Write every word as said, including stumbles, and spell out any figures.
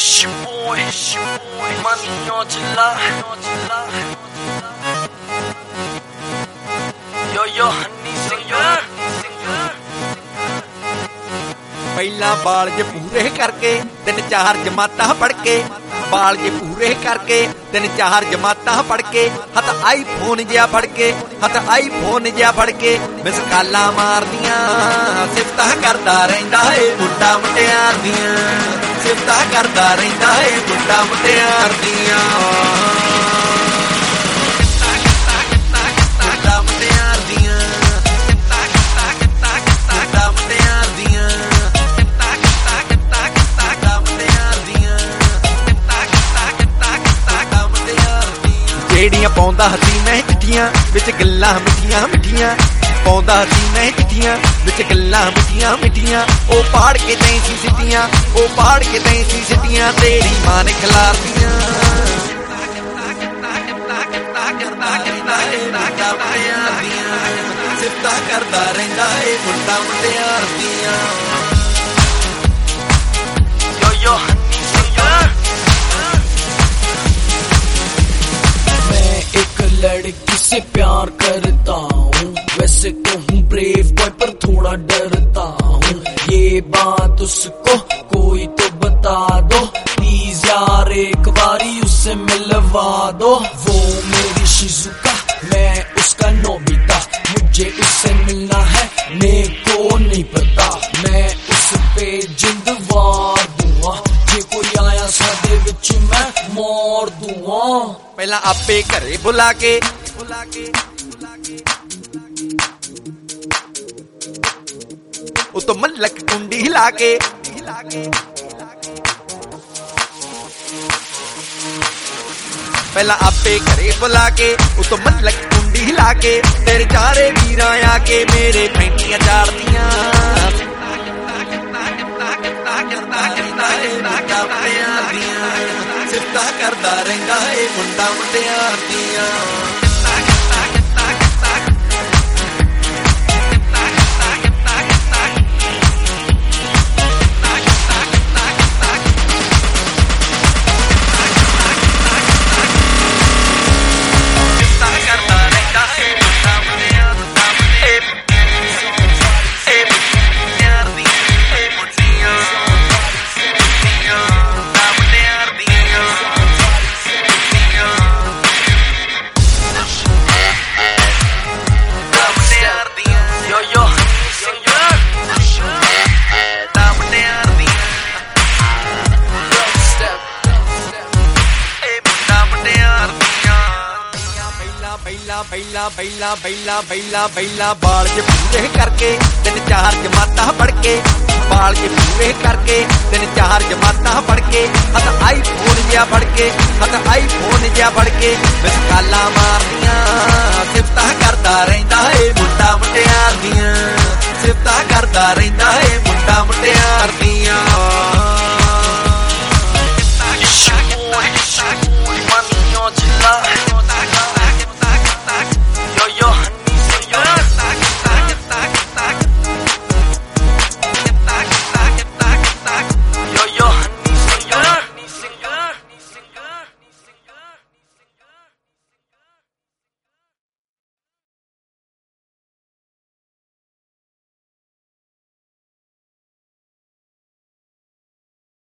It's your boy, it's your boy, money on July. Yo, yo, honey singer. ਪਹਿਲਾਂ ਬਾਲ ਜੇ ਪੂਰੇ ਕਰਕੇ ਤਿੰਨ ਚਾਰ ਜਮਾਤਾਂ ਪੜ ਕੇ ਬਾਲ ਜੇ ਪੂਰੇ ਕਰਕੇ ਤਿੰਨ ਚਾਰ ਜਮਾਤਾਂ ਪੜ ਕੇ ਹੱਥ ਆਈਫੋਨ ਜਿਹਾ ਫੜ ਕੇ ਹੱਥ ਆਈਫੋਨ ਜਿਹਾ ਫੜ ਕੇ ਮਿਸ ਕਾਲਾਂ ਮਾਰਦੀਆਂ ਸਿਫਤਾਂ ਕਰਦਾ ਰਹਿੰਦਾ ਏ ਮੁੰਡਾ ਮੁਟਿਆਰ ਦੀਆਂ ਸਿਫਤਾਂ ਕਰਦਾ ਰਹਿੰਦਾ ਏ ਮੁੰਡਾ ਮੁਟਿਆਰ ਦੀਆਂ ਜਿਹੜੀਆਂ ਪਾਉਂਦਾ ਹੱਥੀ ਮੈਂ ਚਿੱਠੀਆਂ ਵਿੱਚ ਗੱਲਾਂ ਮਿੱਠੀਆਂ ਮਿੱਠੀਆਂ ਪਾਉਂਦਾ ਹੱਥੀ ਮੈਂ ਚਿੱਠੀਆਂ ਵਿੱਚ ਗੱਲਾਂ ਮਿੱਠੀਆਂ ਮਿੱਠੀਆਂ ਉਹ ਪਾੜ ਕੇ ਤੈਂ ਸੀ ਸਿੱਟੀਆਂ ਉਹ ਪਾੜ ਕੇ ਤੈਂ ਸੀ ਸਿੱਟੀਆਂ ਤੇਰੀ ਮਾਂ ਨੇ ਖਿਲਾਰਦੀਆਂ ਸਿਫਤਾਂ ਕਰਦਾ ਰਹਿੰਦਾ ਏ ਮੁੰਡਾ ਮੁਟਿਆਰ ਦੀਆਂ Yo, yo, honey singer. लड़की से प्यार करता हूँ वैसे तो हूँ ब्रेव बॉय पर थोड़ा डरता हूँ ये बात उसको कोई तो बता दो प्लीज यार एक बारी उससे मिलवा दो वो मेरी शिजुका मैं उसका नोबिता मुझे उससे मिलना है मेरे को नहीं पता मैं उस पे जिंद वार दूंगा जे कोई आया सादे विच मैं मार दूंगा ਪਹਿਲਾਂ ਆਪੇ ਘਰੇ ਬੁਲਾ ਕੇ ਉਤੋਂ ਮੱਲਕ ਕੁੰਡੀ ਹਿਲਾ ਕੇ ਪਹਿਲਾਂ ਆਪੇ ਘਰੇ ਬੁਲਾ ਕੇ ਉਤੋਂ ਮੱਲਕ ਕੁੰਡੀ ਹਿਲਾ ਕੇ ਤੇਰੇ ਚਾਰੇ ਵੀਰਾਂ ਆ ਕੇ ਮੇਰੇ ਪੈਂਟੀਆਂ ਚਾੜਦੀਆਂ ਸਿਫਤਾਂ ਕਰਦਾ ਰਹਿੰਦਾ ਏ ਮੁੰਡਾ ਮੁਟਿਆਰ ਦੀਆਂ ਬੈਲਾ ਬੈਲਾ ਬੈਲਾ ਬੈਲਾ ਬੈਲਾ ਬਾਲ ਜੇ ਪੂਰੇ ਕਰਕੇ ਤਿੰਨ ਚਾਰ ਜਮਾਤਾਂ ਪੜ ਕੇ ਬਾਲ ਜੇ ਪੂਰੇ ਕਰਕੇ ਤਿੰਨ ਚਾਰ ਜਮਾਤਾਂ ਪੜ ਕੇ ਹੱਥ ਆਈਫੋਨ ਜਿਹਾ ਫੜ ਕੇ ਹੱਥ ਆਈਫੋਨ ਜਿਹਾ ਫੜ ਕੇ ਮਿਸ ਕਾਲਾਂ ਮਾਰਦੀਆਂ ਸਿਫਤਾਂ ਕਰਦਾ ਰਹਿੰਦਾ ਏ ਮੁੰਡਾ ਮੁਟਿਆਰ ਦੀਆਂ ਸਿਫਤਾਂ ਕਰਦਾ ਰਹਿੰਦਾ ਏ ਮੁੰਡਾ ਮੁਟਿਆਰ ਦੀਆਂ